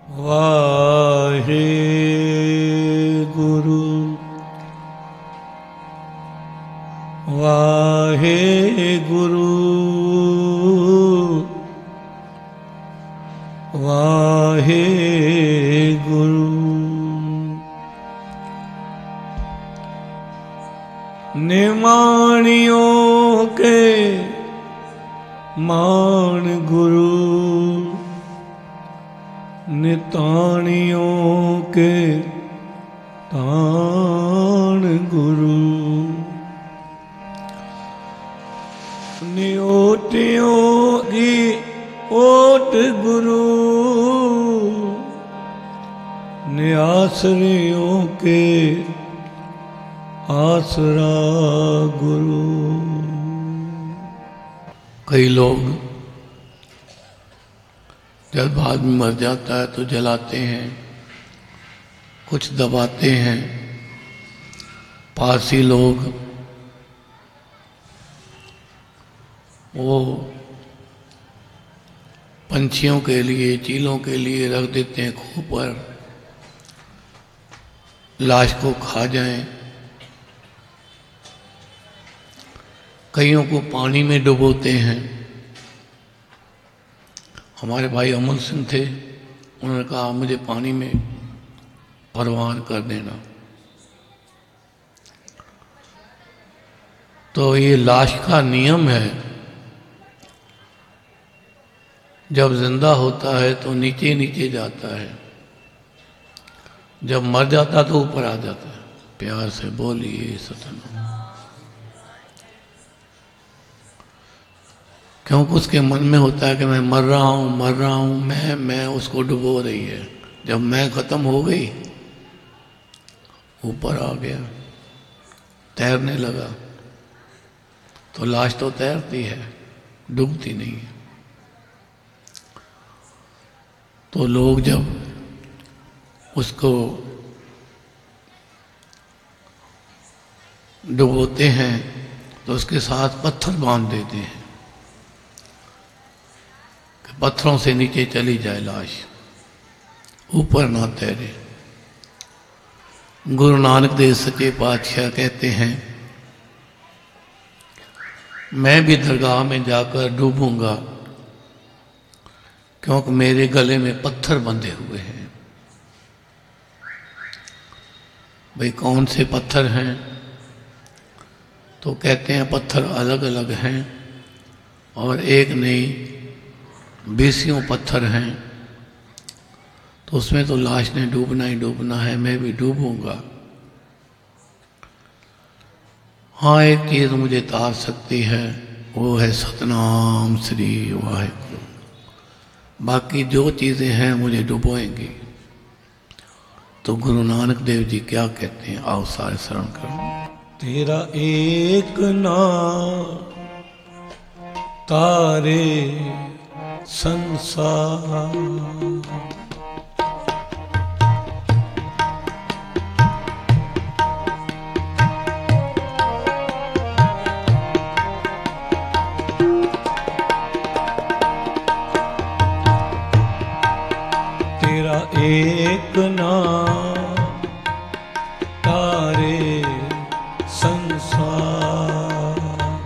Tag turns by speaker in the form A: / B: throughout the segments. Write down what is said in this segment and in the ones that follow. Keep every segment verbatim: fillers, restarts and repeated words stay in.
A: वाहे गुरु वाहे गुरु वाहे गुरु। निमाणियों के मान गुरु, निताणियों के ताण गुरु, नियोटियों की ओट गुरु, निआसरियों के आसरा गुरु। कई लोग जब आदमी मर जाता है तो जलाते हैं, कुछ दबाते हैं। पारसी लोग वो पंछियों के लिए, चीलों के लिए रख देते हैं खूह पर, लाश को खा जाएं। कईयों को पानी में डुबोते हैं। हमारे भाई अमल सिंह थे, उन्होंने कहा मुझे पानी में परवान कर देना। तो ये लाश का नियम है, जब जिंदा होता है तो नीचे नीचे जाता है, जब मर जाता तो ऊपर आ जाता है। प्यार से बोलिए सतनाम। क्योंकि उसके मन में होता है कि मैं मर रहा हूं मर रहा हूं मैं मैं उसको डुबो रही है। जब मैं खत्म हो गई, ऊपर आ गया, तैरने लगा, तो लाश तो तैरती है, डूबती नहीं है। तो लोग जब उसको डुबोते हैं तो उसके साथ पत्थर बांध देते हैं, पत्थरों से नीचे चली जाए लाश, ऊपर ना तैरे। गुरु नानक देव सच्चे पातशाह कहते हैं, मैं भी दरगाह में जाकर डूबूंगा, क्योंकि मेरे गले में पत्थर बंधे हुए हैं। भाई कौन से पत्थर हैं? तो कहते हैं पत्थर अलग अलग हैं, और एक नहीं बीसियों पत्थर हैं। तो उसमें तो लाश ने डूबना ही डूबना है, मैं भी डूबूंगा। हाँ, एक चीज मुझे तार सकती है, वो है सतनाम श्री वाहिगुरु। बाकी जो चीजें हैं मुझे डुबोएंगी। तो गुरु नानक देव जी क्या कहते हैं, आओ सारे शरण करो। तेरा एक नाम तारे संसार, तेरा एक नाम तारे संसार।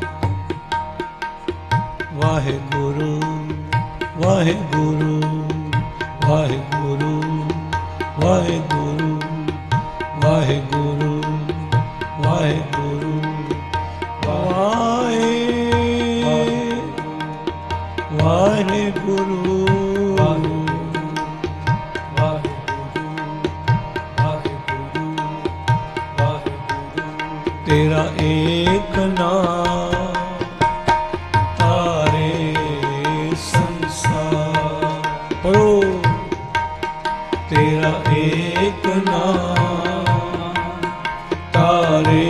A: वाहे गुरु वाहे गुरु वाहे गुरु वाहे गुरु वाहे गुरु वाहे गुरु वाहे वाहे गुरु तेरा एक नाम तारे संसार। पढ़ो, तेरा एक नाम तारे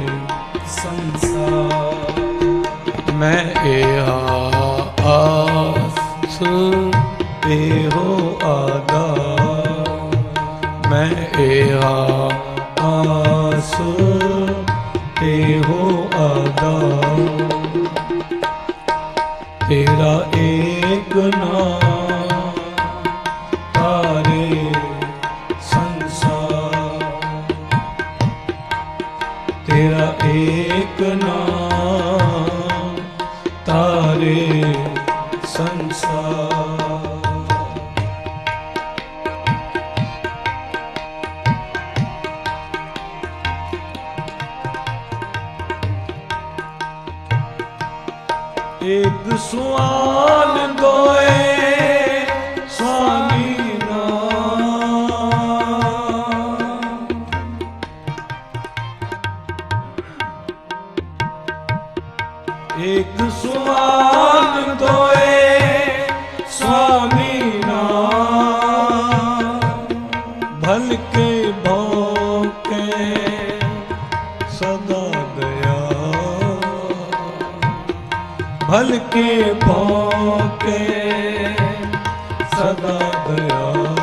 A: संसार। मैं ए आस पे हो आदा, मैं ए आस पे हो आदा। तेरा एक नाम तारे सुआन दोए स्वामी एक सुआन दोए स्वामी नाम भल के भौके सदा दया भल के भौके सदा दया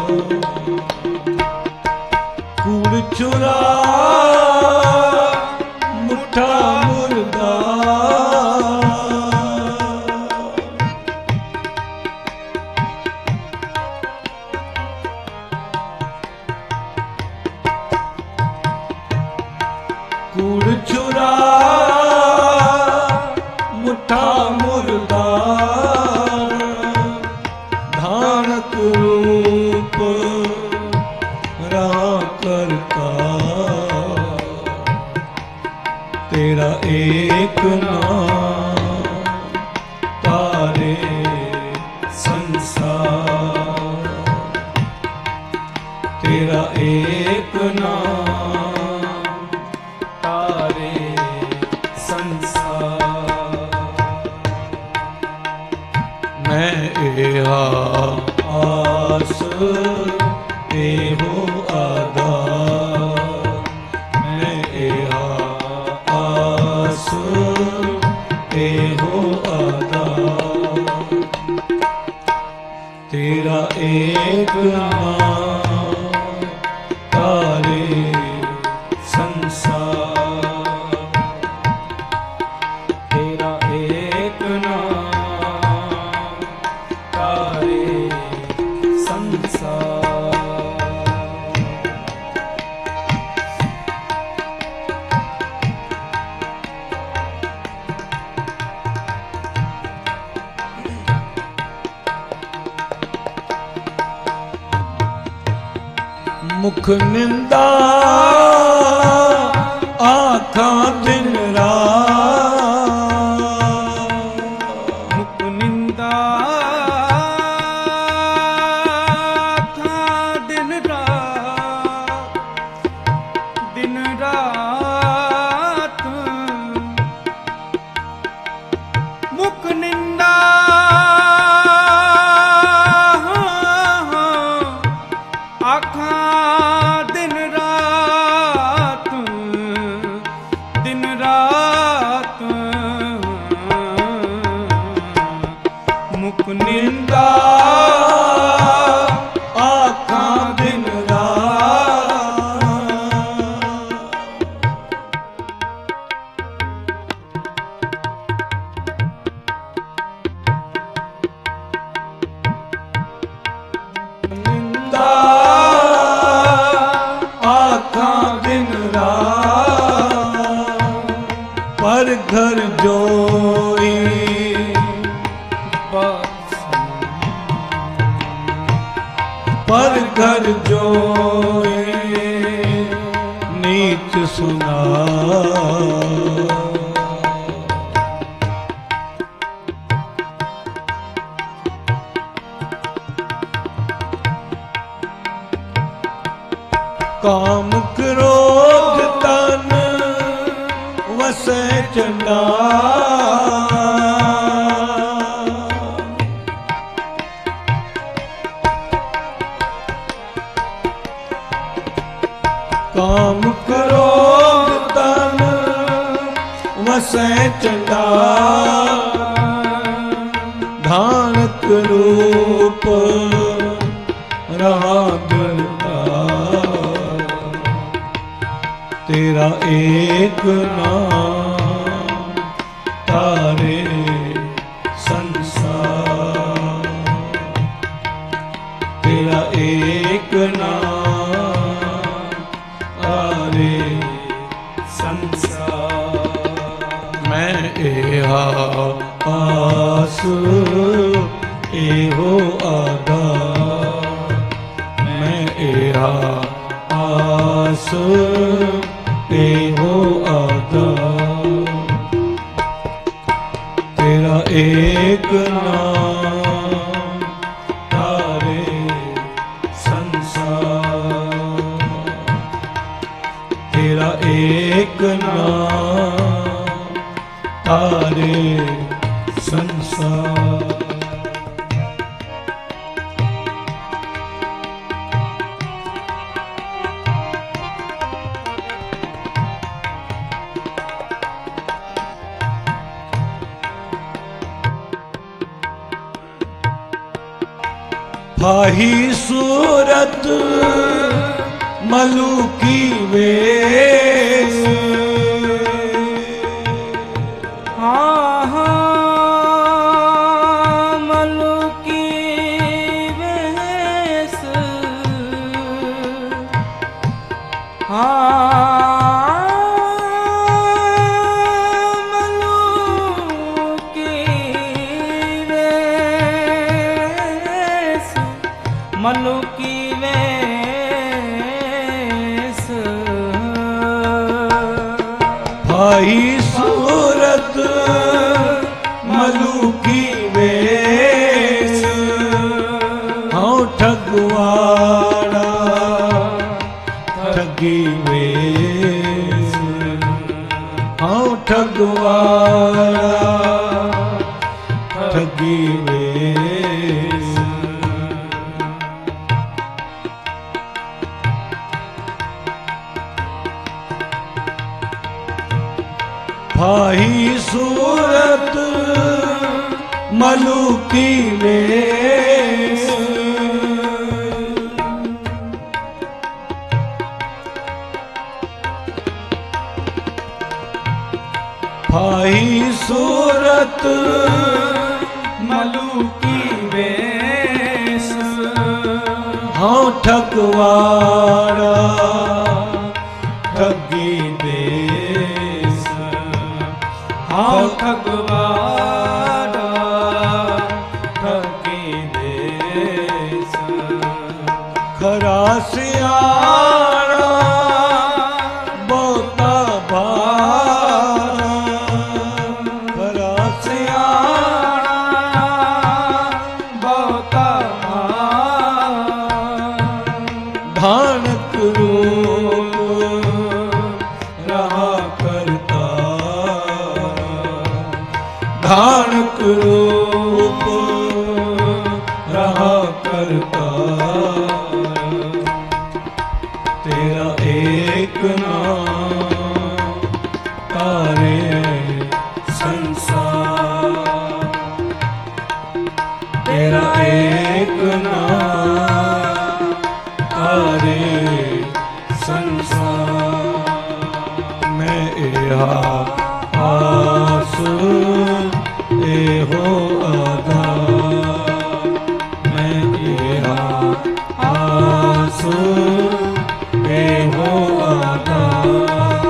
A: कूड़ चुरा मुठा मुर्दा कूड़ चुरा मुठा मुर्दा धानक रूप रहा करता तेरा एक नाम तारे संसार तेरा एक नाम तारे संसार मैं एहा आस एहो आधार मैं एहा आस एहो आधार तेरा एक नाम तारे संसार तेरा एक नाम तारे संसार मुख निंदा आँखा दिन रात
B: मुख निंदा आँखा दिन रात दिन रात मुख निंदा आँखा दिन रात दिन रात मुख निंदा
A: आँखा दिन रात निंदा आँखा दिन रात पर घर जोई पर घर जोई नीच सुना काम क्रोध तन वसे चंडा काम क्रोध तन वसे चंडा धानक रूप रहा गलता तेरा एक नाम तारे संसार तेरा एक नाम तारे संसार मैं एहा आस एहो आधार मैं एहा आस एहो आधार तेरा एक
C: नाम तारे संसार। फाही सूरत मलुकी वेश,
B: हाँ हाँ मलुकी वेश, हाँ मलुकी वेश, मलुकी वेश।
C: भाई सूरत मलुकी वेश, हाँ ठगवाड़ा ठगी वेश, हाँ ठगवाड़ा ठगी वेश। भाई सूरत मलुकी वेश, भाई सूरत
B: मलुकी वेश,
C: हाँ ठगवाड़ा ठगी वेश,
B: हाँ ठगवाड़ा ठगी वेश।
C: खरा सियारा बहुता भारा, खरा
B: सियारा बहुता
C: धानक रूप रहा करता, धानक रूप रहा करता। तेरा एक नाम तारे संसार, तेरा एक नाम तारे संसार। मैं एहा आस एहो आधार, मैं एहा आस एहो आधार।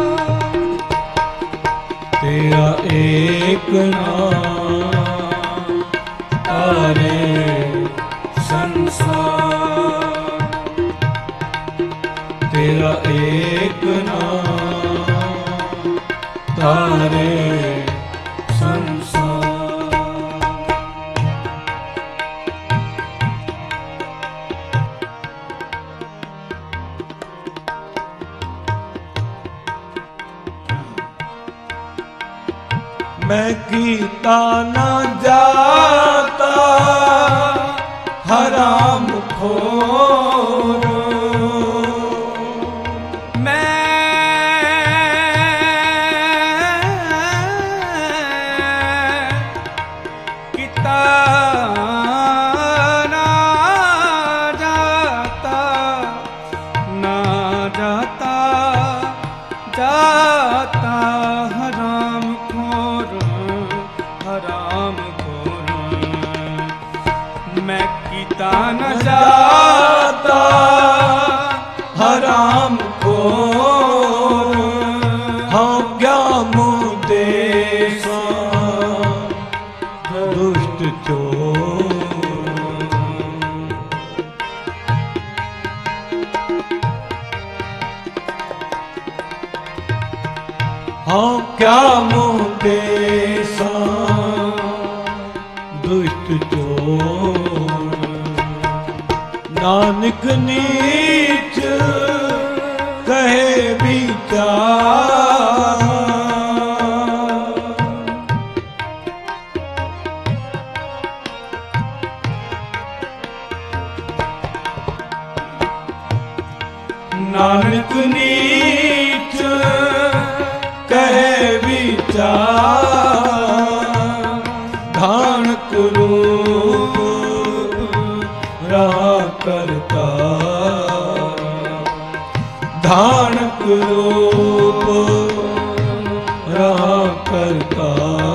C: तेरा एक नाम तारे संसार, तेरा एक नाम तारे संसार। मैं गीता न जाता हराम खोर,
B: जाता हराम खोर, हराम खोर। मैं किता न जाता
C: हराम खोर, हाँ क्या मुदेसा दुष्ट चोर। हाँ क्या मुदेसा दुष्ट चोर। नानक नीच कहे विचार,
B: नानक नीच कहे विचार,
C: धानक रूप रहा करता, धानक रूप रहा करता,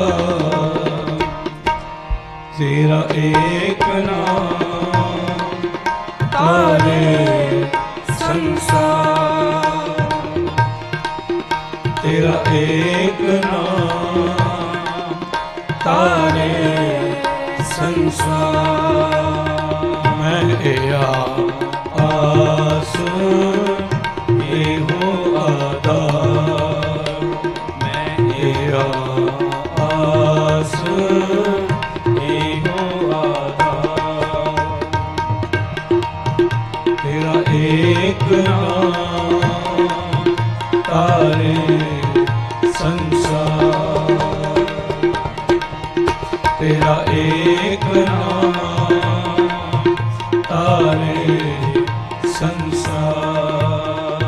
C: तेरा एक नाम तारे संसार, तेरा एक नाम तारे संसार। मैं या आस ये हो आधार, मैं या आस ये हो आधार, तेरा एक नाम तारे संसार, तेरा एक नाम तारे संसार।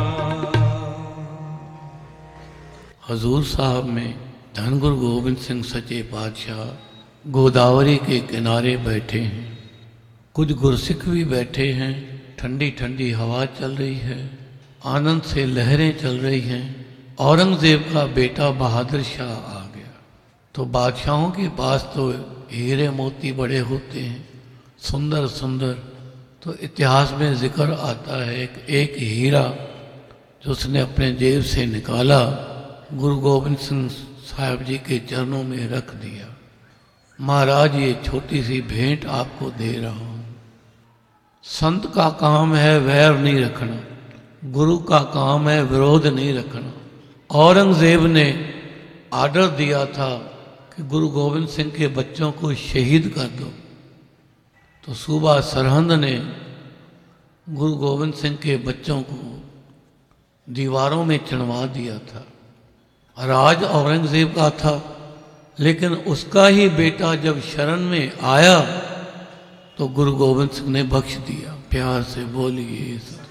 A: हजूर साहब में धन गुरु गोविंद सिंह सच्चे पातशाह गोदावरी के किनारे बैठे हैं। कुछ गुरसिख भी बैठे हैं। ठंडी ठंडी हवा चल रही है, आनंद से लहरें चल रही हैं। औरंगजेब का बेटा बहादुर शाह आ गया। तो बादशाहों के पास तो हीरे मोती बड़े होते हैं, सुंदर सुंदर। तो इतिहास में जिक्र आता है एक, एक हीरा जो उसने अपने जेब से निकाला, गुरु गोविंद सिंह साहब जी के चरणों में रख दिया। महाराज ये छोटी सी भेंट आपको दे रहा हूँ। संत का काम है वैर नहीं रखना, गुरु का काम है विरोध नहीं रखना। औरंगजेब ने आर्डर दिया था कि गुरु गोविंद सिंह के बच्चों को शहीद कर दो, तो सूबा सरहंद ने गुरु गोविंद सिंह के बच्चों को दीवारों में चिणवा दिया था। राज औरंगजेब का था, लेकिन उसका ही बेटा जब शरण में आया तो गुरु गोविंद सिंह ने बख्श दिया। प्यार से बोलिए,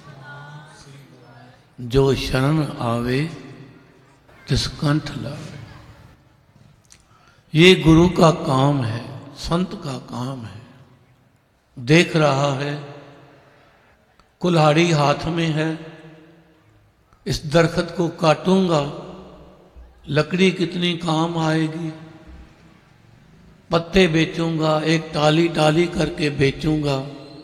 A: जो शरण आवे तिस कंठ लावे। ये गुरु का काम है, संत का काम है। देख रहा है कुल्हाड़ी हाथ में है, इस दरख्त को काटूंगा, लकड़ी कितनी काम आएगी, पत्ते बेचूंगा, एक टाली टाली करके बेचूंगा,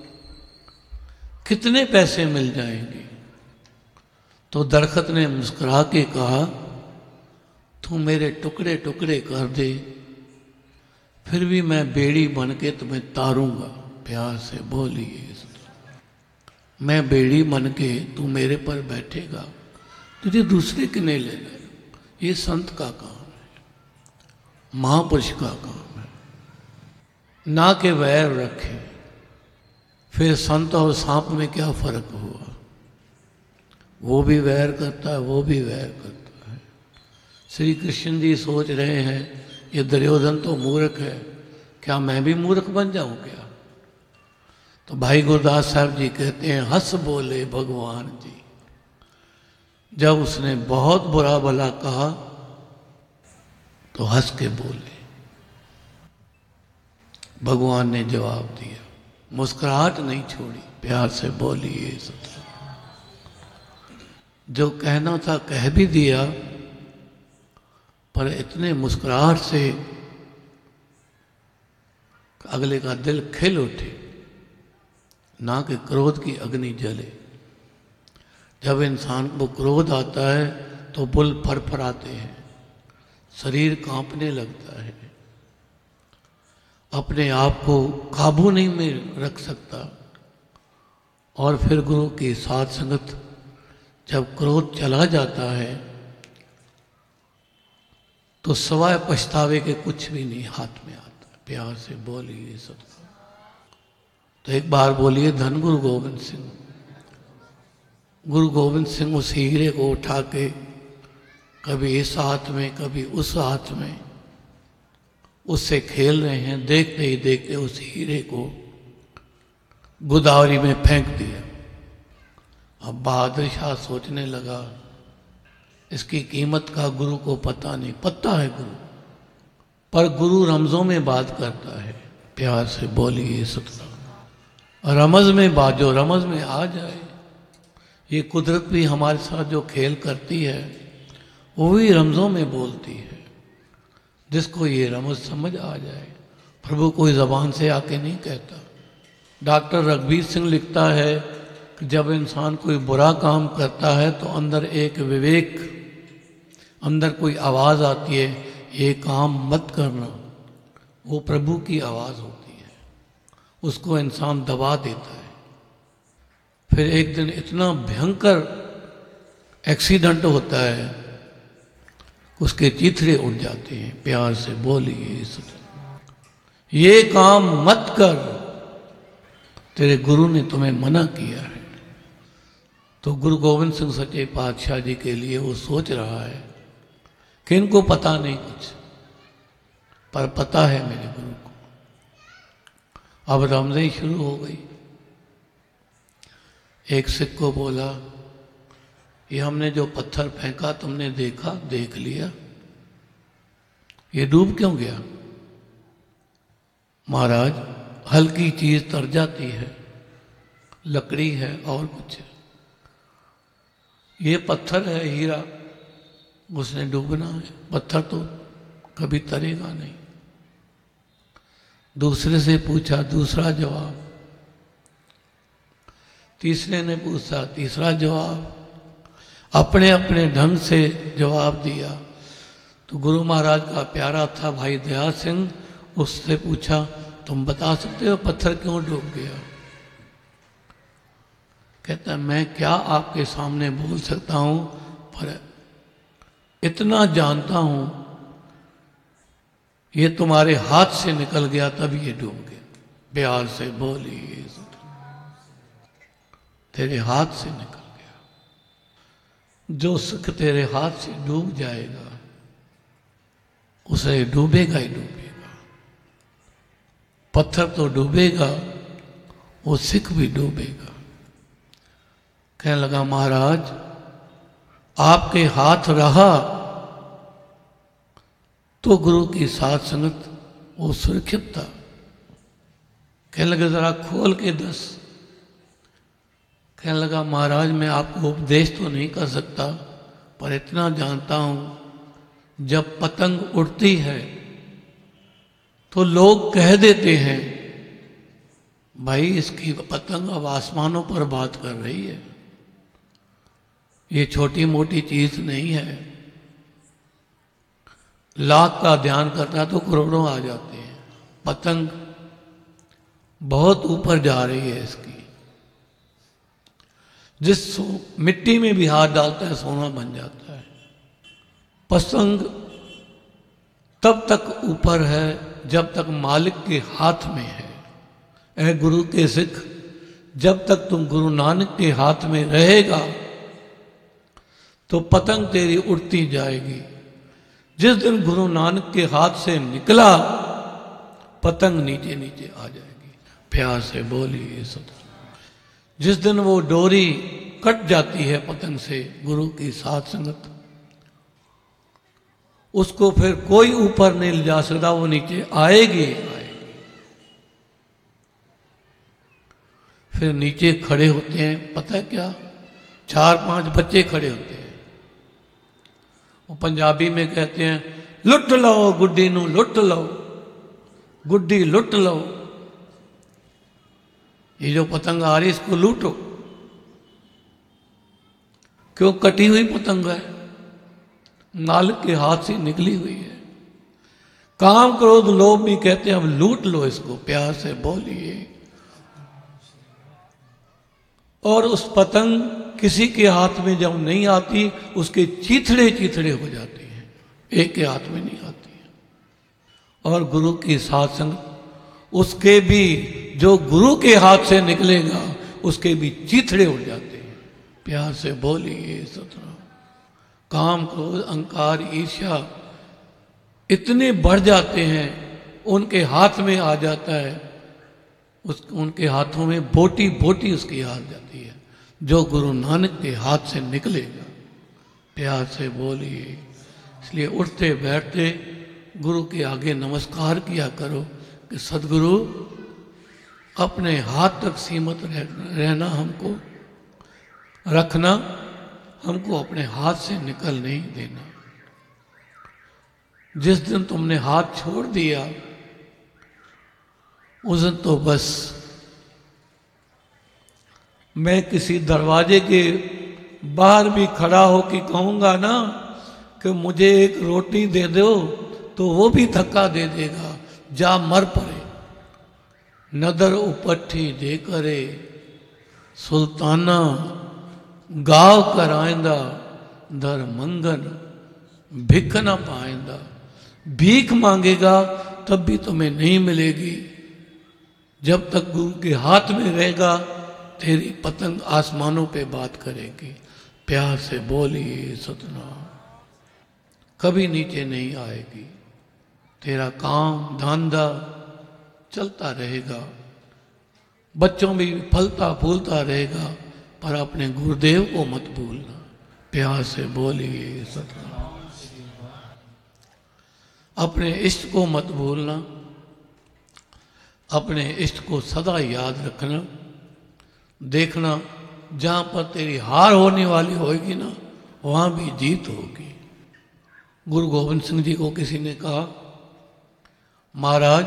A: कितने पैसे मिल जाएंगे। तो दरख्त ने मुस्कुरा के कहा, तू मेरे टुकड़े टुकड़े कर दे, फिर भी मैं बेड़ी बन के तुम्हें तारूंगा। प्यार से बोलिए, मैं बेड़ी बन के तू मेरे पर बैठेगा, तुझे दूसरे किने ले गए। ये संत का काम है, महापुरुष का काम है। ना के वैर रखे। फिर संत और सांप में क्या फर्क हुआ? वो भी वैर करता है, वो भी वैर करता है। श्री कृष्ण जी सोच रहे हैं ये दुर्योधन तो मूर्ख है, क्या मैं भी मूर्ख बन जाऊं क्या? तो भाई गुरदास साहब जी कहते हैं, हंस बोले भगवान जी। जब उसने बहुत बुरा भला कहा तो हंस के बोले। भगवान ने जवाब दिया, मुस्कुराहट नहीं छोड़ी। प्यार से बोलिए, जो कहना था कह भी दिया, पर इतने मुस्कुराहट से अगले का दिल खिल उठे, ना कि क्रोध की अग्नि जले। जब इंसान को क्रोध आता है तो बुल फरफराते हैं, शरीर कांपने लगता है, अपने आप को काबू नहीं में रख सकता। और फिर गुरु की साथ संगत जब क्रोध चला जाता है तो सवाए पछतावे के कुछ भी नहीं हाथ में आता। प्यार से बोलिए सब। तो एक बार बोलिए, धन गुरु गोविंद सिंह। गुरु गोविंद सिंह उस हीरे को उठा के कभी इस हाथ में कभी उस हाथ में उससे खेल रहे हैं। देखते ही देखते उस हीरे को गोदावरी में फेंक दिया। अब बहादुर शाह सोचने लगा, इसकी कीमत का गुरु को पता नहीं। पता है गुरु, पर गुरु रमजों में बात करता है। प्यार से बोलिए सतनाम। रमज में बात, जो रमज में आ जाए, ये कुदरत भी हमारे साथ जो खेल करती है वो भी रमजों में बोलती है। जिसको ये रमज समझ आ जाए, प्रभु कोई जबान से आके नहीं कहता। डॉक्टर रघुवीर सिंह लिखता है कि जब इंसान कोई बुरा काम करता है तो अंदर एक विवेक, अंदर कोई आवाज़ आती है, ये काम मत करना। वो प्रभु की आवाज़ होती है, उसको इंसान दबा देता है। फिर एक दिन इतना भयंकर एक्सीडेंट होता है, उसके चीथड़े उड़ जाते हैं। प्यार से बोलिए सतनाम। ये काम मत कर, तेरे गुरु ने तुम्हें मना किया है। तो गुरु गोविंद सिंह सच्चे पातशाह जी के लिए वो सोच रहा है कि इनको पता नहीं कुछ, पर पता है मेरे गुरु को। अब रमज़ें शुरू हो गई। एक सिख को बोला, ये हमने जो पत्थर फेंका तुमने देखा? देख लिया। ये डूब क्यों गया? महाराज, हल्की चीज तर जाती है, लकड़ी है और कुछ है। ये पत्थर है, हीरा, उसने डूबना है। पत्थर तो कभी तरेगा नहीं। दूसरे से पूछा, दूसरा जवाब। तीसरे ने पूछा, तीसरा जवाब। अपने अपने ढंग से जवाब दिया। तो गुरु महाराज का प्यारा था भाई दया सिंह, उससे पूछा, तुम बता सकते हो पत्थर क्यों डूब गया? कहता है, मैं क्या आपके सामने बोल सकता हूं, पर इतना जानता हूं, ये तुम्हारे हाथ से निकल गया तभी ये डूब गया। प्यार से बोलिए, तेरे हाथ से निकल गया। जो सुख तेरे हाथ से डूब जाएगा, उसे डूबेगा ही डूबेगा। पत्थर तो डूबेगा, वो सिख भी डूबेगा। कहने लगा, महाराज आपके हाथ रहा तो गुरु की साथ संगत वो सुरक्षित था। कहने लगा, जरा खोल के दस। कहने लगा, महाराज मैं आपको उपदेश तो नहीं कर सकता, पर इतना जानता हूं, जब पतंग उड़ती है तो लोग कह देते हैं, भाई इसकी पतंग अब आसमानों पर बात कर रही है। ये छोटी मोटी चीज नहीं है। लाख का ध्यान करता तो करोड़ों आ जाते हैं। पतंग बहुत ऊपर जा रही है इसकी। जिस मिट्टी में भी हाथ डालता है सोना बन जाता है। पतंग तब तक ऊपर है जब तक मालिक के हाथ में है। ऐ गुरु के सिख, जब तक तुम गुरु नानक के हाथ में रहेगा तो पतंग तेरी उड़ती जाएगी। जिस दिन गुरु नानक के हाथ से निकला, पतंग नीचे नीचे आ जाएगी। प्यार से बोलिए सतनाम। जिस दिन वो डोरी कट जाती है पतंग से, गुरु की साथ संगत, उसको फिर कोई ऊपर नहीं ले जा सकता, वो नीचे आएगी आएगी। फिर नीचे खड़े होते हैं, पता है क्या, चार पांच बच्चे खड़े होते हैं। वो पंजाबी में कहते हैं, लुट लो गुड्डी नू, लुट लो गुड्डी, लुट लो। ये जो पतंग आ रही इसको लूटो। क्यों? कटी हुई पतंग है, मालिक के हाथ से निकली हुई है। काम क्रोध लोभ भी कहते हैं, अब लूट लो इसको। प्यार से बोलिए। और उस पतंग किसी के हाथ में जब नहीं आती, उसके चीथड़े चीथड़े हो जाते हैं, एक के हाथ में नहीं आती है। और गुरु की साथ संगत, उसके भी जो गुरु के हाथ से निकलेगा, उसके भी चीथड़े उड़ जाते हैं। प्यार से बोलिए सतनाम। काम क्रोध अहंकार ईर्ष्या इतने बढ़ जाते हैं, उनके हाथ में आ जाता है। उस उनके हाथों में बोटी बोटी उसकी आ जाती है। जो गुरु नानक के हाथ से निकलेगा। प्यार से बोलिए। इसलिए उठते बैठते गुरु के आगे नमस्कार किया करो कि सदगुरु अपने हाथ तक सीमित रह, रहना हमको रखना, हमको अपने हाथ से निकल नहीं देना। जिस दिन तुमने हाथ छोड़ दिया उस दिन तो बस मैं किसी दरवाजे के बाहर भी खड़ा होकर कहूंगा ना कि मुझे एक रोटी दे दो तो वो भी धक्का दे देगा, जा मर पड़े। नदर उपट्ठी दे करे सुल्ताना, गाँव कर आइंदा दर मंगन भिख न पाइंदा। भीख मांगेगा तब भी तुम्हें नहीं मिलेगी। जब तक गुरु के हाथ में रहेगा तेरी पतंग आसमानों पे बात करेगी। प्यार से बोलिए सतनाम। कभी नीचे नहीं आएगी। तेरा काम धंधा चलता रहेगा, बच्चों में भी फलता फूलता रहेगा, पर अपने गुरुदेव को मत भूलना। प्यार से बोलिए सतनाम। अपने इष्ट को मत भूलना, अपने इष्ट को सदा याद रखना। देखना जहाँ पर तेरी हार होने वाली होगी ना वहाँ भी जीत होगी। गुरु गोविंद सिंह जी को किसी ने कहा, महाराज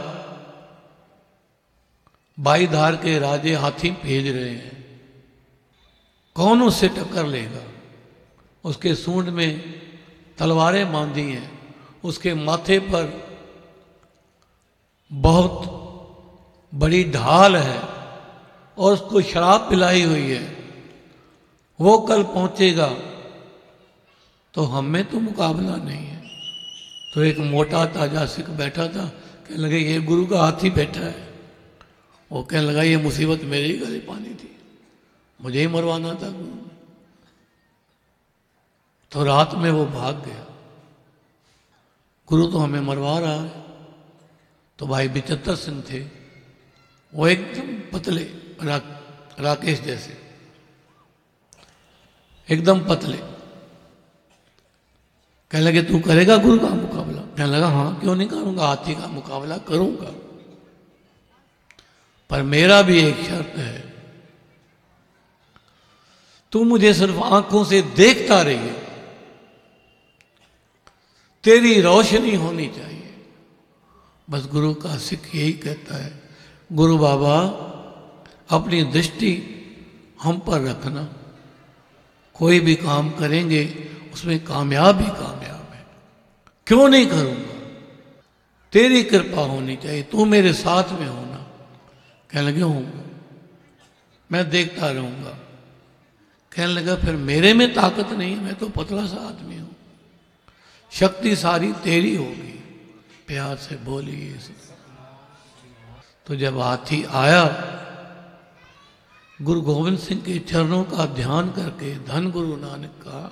A: बाई धार के राजे हाथी भेज रहे हैं, कौन उससे टक्कर लेगा? उसके सूंड में तलवारें बांधी हैं, उसके माथे पर बहुत बड़ी ढाल है और उसको शराब पिलाई हुई है। वो कल पहुंचेगा तो हम में तो मुकाबला नहीं है। तो एक मोटा ताजा सिख बैठा था, कहने लगे ये गुरु का हाथी बैठा है। वो कहने लगा ये मुसीबत मेरे ही गले पानी थी, मुझे ही मरवाना था गुरु ने। तो रात में वो भाग गया, गुरु तो हमें मरवा रहा है। तो भाई बिचत्तर सिंह थे, वो एकदम पतले, रा, राकेश जैसे एकदम पतले। कहने लगे तू करेगा गुरु का मुकाबला? कहने लगा हाँ क्यों नहीं करूंगा, हाथी का मुकाबला करूंगा, पर मेरा भी एक शर्त है, तू मुझे सिर्फ आंखों से देखता रहिए, तेरी रोशनी होनी चाहिए। बस गुरु का सिख यही कहता है, गुरु बाबा अपनी दृष्टि हम पर रखना, कोई भी काम करेंगे उसमें कामयाब ही कामयाब है। क्यों नहीं करूंगा, तेरी कृपा होनी चाहिए, तू मेरे साथ में होना। कहने लगे होऊंगा, मैं देखता रहूंगा। कहने लगा फिर मेरे में ताकत नहीं है, मैं तो पतला सा आदमी हूं, शक्ति सारी तेरी होगी। प्यार से बोलिए। तो जब हाथी आया, गुरु गोविंद सिंह के चरणों का ध्यान करके, धन गुरु नानक का,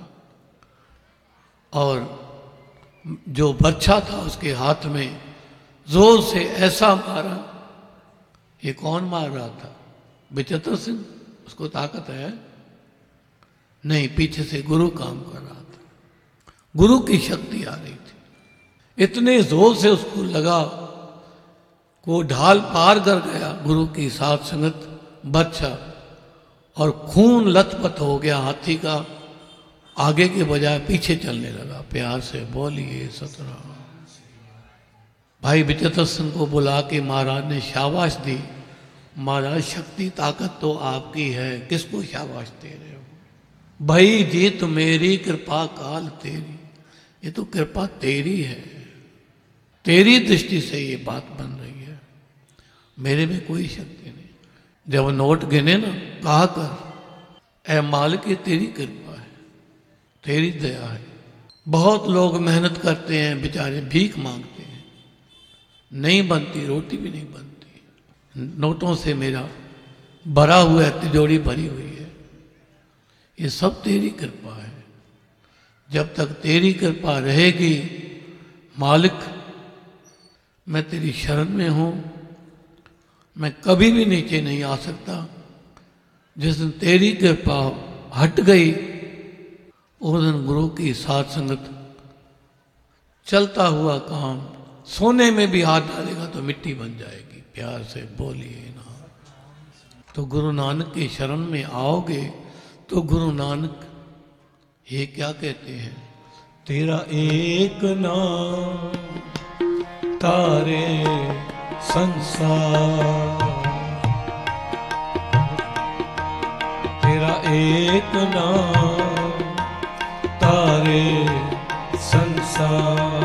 A: और जो बर्छा था उसके हाथ में जोर से ऐसा मारा। ये कौन मार रहा था? बिचत्तर सिंह, उसको ताकत है नहीं, पीछे से गुरु काम कर रहा था, गुरु की शक्ति आ रही थी। इतने जोर से उसको लगा, वो ढाल पार कर गया गुरु की साथ संगत बर्छा, और खून लथपथ हो गया हाथी का, आगे के बजाय पीछे चलने लगा। प्यार से बोलिए सतनाम। भाई बिचत्तर सिंह को बुला के महाराज ने शाबाश दी। महाराज शक्ति ताकत तो आपकी है, किसको शाबाश दे रहे हो? भाई जीत मेरी कृपा काल तेरी, ये तो कृपा तेरी है, तेरी दृष्टि से ये बात बन रही है, मेरे में कोई शक्ति नहीं। जब नोट गिने ना, कहा कर ऐ मालिक ये तेरी कृपा है, तेरी दया है। बहुत लोग मेहनत करते हैं, बेचारे भीख मांगते हैं, नहीं बनती, रोटी भी नहीं बनती। नोटों से मेरा भरा हुआ है, तिजोरी भरी हुई है, ये सब तेरी कृपा है। जब तक तेरी कृपा रहेगी मालिक, मैं तेरी शरण में हूं, मैं कभी भी नीचे नहीं आ सकता। जिस दिन तेरी कृपा हट गई उस दिन गुरु की साथ संगत चलता हुआ काम, सोने में भी हाथ डालेगा तो मिट्टी बन जाएगी। प्यार से बोलिए ना। तो गुरु नानक की शरण में आओगे तो गुरु नानक ये क्या कहते हैं,
C: तेरा एक नाम तारे संसार, तेरा एक नाम तारे संसार।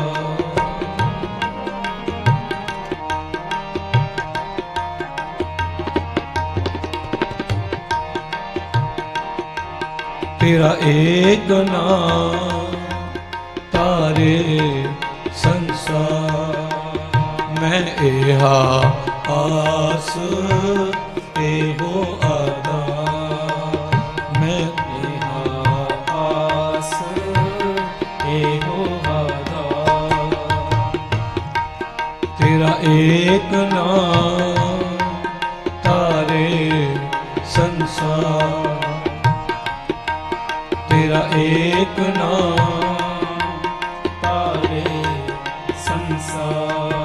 C: तेरा एक नाम तारे संसार, मैं एहा आस एहो अदा, मैं एहा आस एहो अदा। तेरा एक नाम तारे संसार, तेरा एक नाम तारे संसार।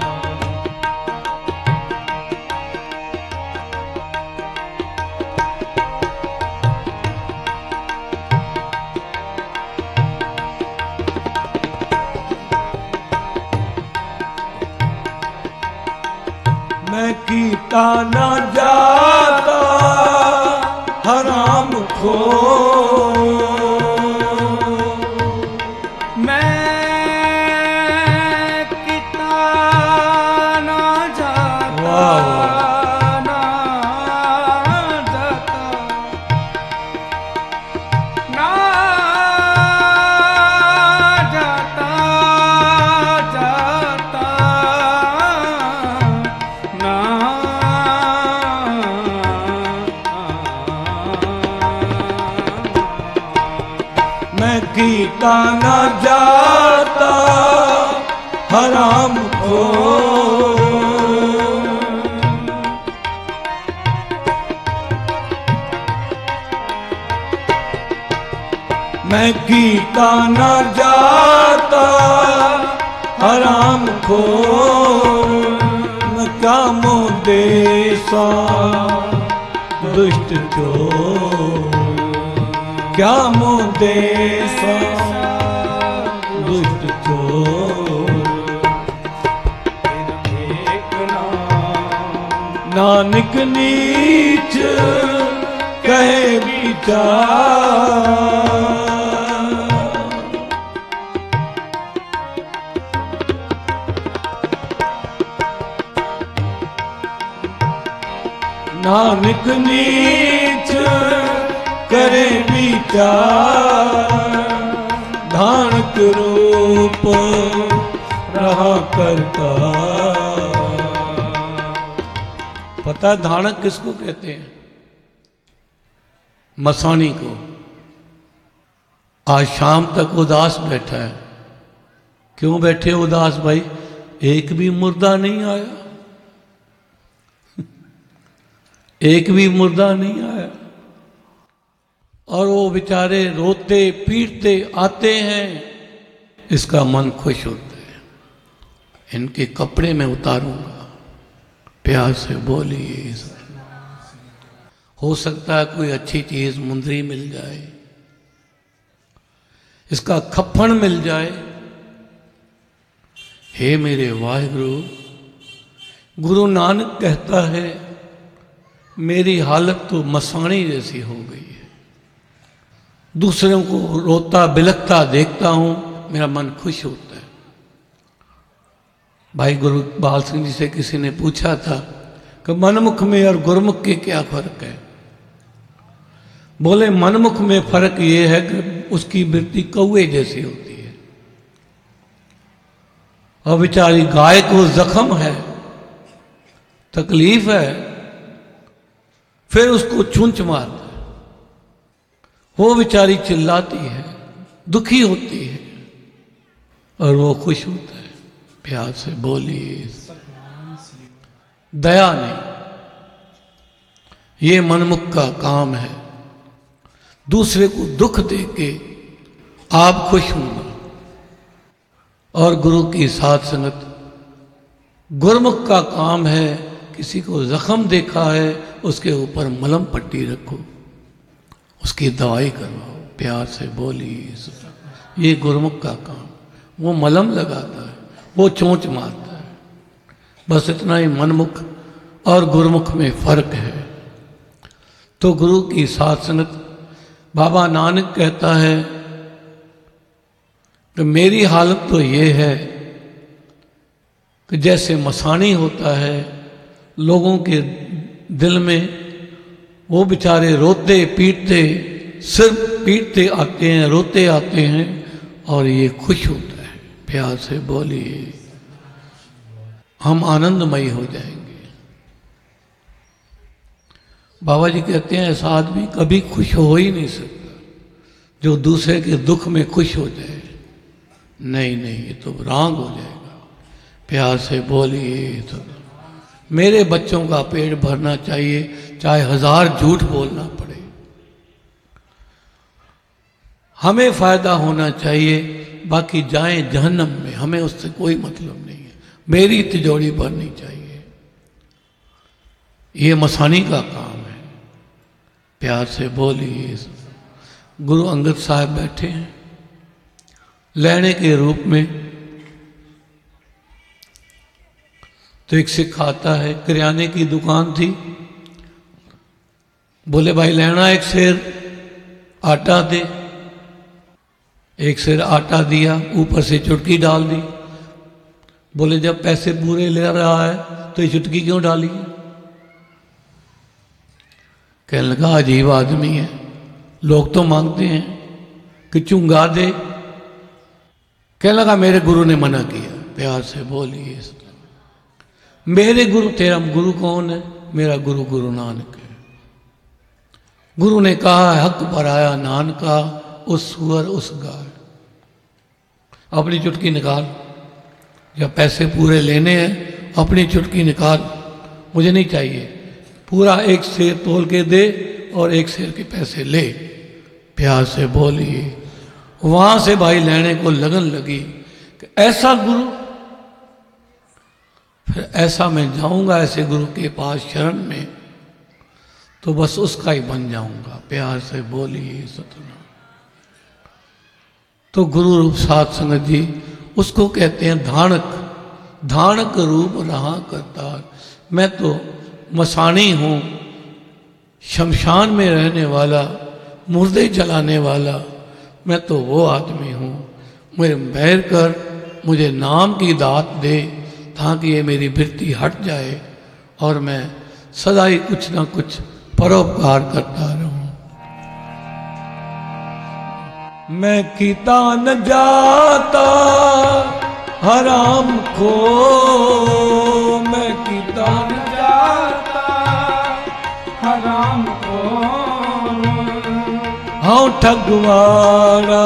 C: मैं कीता ना जाता हराम खो, कीता न जाता हराम को, मैं कीता न जाता हराम को, मैं क्या मोदेसा दुष्ट चोर, क्या मोदेसा दुष्ट चोर। एक नाम नानक नीच कहे विचार, नानक नीच करे विचार, धानक रूप रहा करता।
A: पता धानक किसको कहते हैं? मसानी को। आज शाम तक उदास बैठा है। क्यों बैठे उदास भाई? एक भी मुर्दा नहीं आया, एक भी मुर्दा नहीं आया, और वो बेचारे रोते पीटते आते हैं, इसका मन खुश होता है। इनके कपड़े में उतारूंगा। प्यार से बोलिए। हो सकता है कोई अच्छी चीज मुंदरी मिल जाए, इसका खप्पण मिल जाए। हे मेरे वाहिगुरु, गुरु नानक कहता है मेरी हालत तो मसाणी जैसी हो गई है। दूसरों को रोता बिलखता देखता हूं, मेरा मन खुश होता है। भाई गुरु बाल सिंह जी से किसी ने पूछा था कि मनमुख में और गुरमुख के क्या फर्क है? बोले मनमुख में फर्क ये है कि उसकी वृत्ति कौवे जैसी होती है, और बेचारी गाय को जख्म है, तकलीफ है, फिर उसको चूंच मारता है, वो बेचारी चिल्लाती है, दुखी होती है, और वो खुश होता है। प्यार से बोलिए। दया नहीं, ये मनमुख का काम है। दूसरे को दुख दे के आप खुश होना। और गुरु की साथ संगत, गुरमुख का काम है, किसी को जख्म देखा है उसके ऊपर मलहम पट्टी रखो, उसकी दवाई करवाओ, प्यार से बोलिए। ये गुरमुख का काम। वो मलहम लगाता है, वो चोंच मारता है। बस इतना ही मनमुख और गुरमुख में फर्क है। तो गुरु की साथ संगत, बाबा नानक कहता है कि मेरी हालत तो ये है कि जैसे मसानी होता है, लोगों के दिल में वो बेचारे रोते पीटते, सिर्फ पीटते आते हैं, रोते आते हैं, और ये खुश होता है। प्यार से बोलिए, हम आनंदमयी हो जाएंगे। बाबा जी कहते हैं ऐसा आदमी कभी खुश हो ही नहीं सकता जो दूसरे के दुख में खुश हो जाए। नहीं नहीं, ये तो रांग हो जाएगा। प्यार से बोलिए। तो मेरे बच्चों का पेट भरना चाहिए, चाहे हजार झूठ बोलना पड़े। हमें फायदा होना चाहिए, बाकी जाएं जहन्नम में, हमें उससे कोई मतलब नहीं है। मेरी तिजोरी भरनी चाहिए। ये मसानी का काम है। प्यार से बोलिए। गुरु अंगद साहब बैठे हैं लेने के रूप में। तो एक सिख आता है, किराने की दुकान थी, बोले भाई लेना एक सेर आटा दे। एक सेर आटा दिया, ऊपर से चुटकी डाल दी। बोले जब पैसे पूरे ले रहा है तो ये चुटकी क्यों डाली? कहने लगा अजीब आदमी है, लोग तो मांगते हैं कि चुंगा दे। कहने लगा मेरे गुरु ने मना किया। प्यार से बोलिए। मेरे गुरु, तेरा गुरु कौन है? मेरा गुरु गुरु नानक है। गुरु ने कहा हक पर आया नान का, उस सुअर उस गाय। अपनी चुटकी निकाल, जब पैसे पूरे लेने हैं अपनी चुटकी निकाल, मुझे नहीं चाहिए। पूरा एक शेर तोल के दे और एक शेर के पैसे ले। प्यार से बोलिए। वहां से भाई लेने को लगन लगी कि ऐसा गुरु, फिर ऐसा मैं जाऊंगा ऐसे गुरु के पास शरण में तो बस उसका ही बन जाऊंगा। प्यार से बोलिए सतनाम। तो गुरु रूप साध संगत जी, उसको कहते हैं धानक। धानक रूप रहा करतार। मैं तो मसानी हूं, शमशान में रहने वाला, मुर्दे जलाने वाला, मैं तो वो आदमी हूं। मुझे मेहर कर, मुझे नाम की दात दे, ताकि ये मेरी वृत्ति हट जाए और मैं सदा ही कुछ ना कुछ परोपकार करता रहूं।
C: मैं कीता न जाता हराम खो, मैं कीता न
B: जाता हराम को,
C: हाँ ठगवाड़ा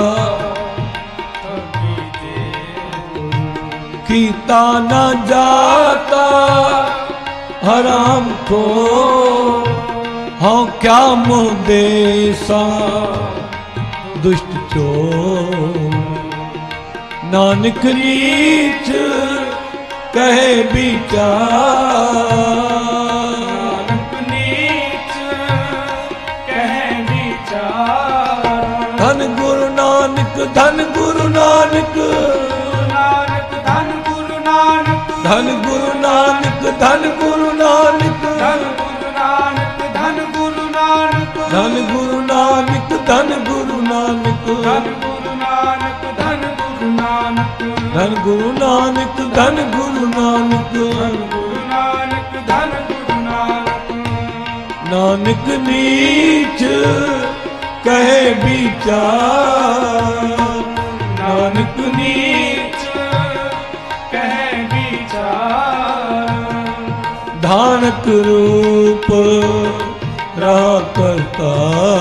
C: कीता न जाता हराम को, हाँ क्या मुँह देसा दुष्ट चोर। नानक रीच कहे विचार,
B: नानक नीच कहे विचार।
C: धन गुरु नानक, धन गुरु नानक,
B: नानक धन गुरु नानक,
C: धन गुरु नानक, धन गुरु नानक,
B: धन गुरु नानक, धन गुरु नानक,
C: धन गुरु नानक, धन गुरु नानक,
B: धन गुरु नानक, धन गुरु नानक,
C: धन गुरु नानक, धन गुरु नानक,
B: धन गुरु नानक, धन गुरु नानक।
C: नानक नीच कहे विचार,
B: नानक नीच कहे विचार।
C: धानक रूप रहा करता,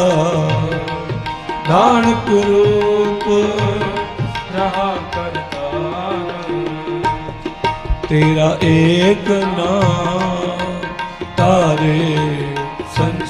C: धानक रूप
B: रहा करता।
C: तेरा एक नाम तारे संसार।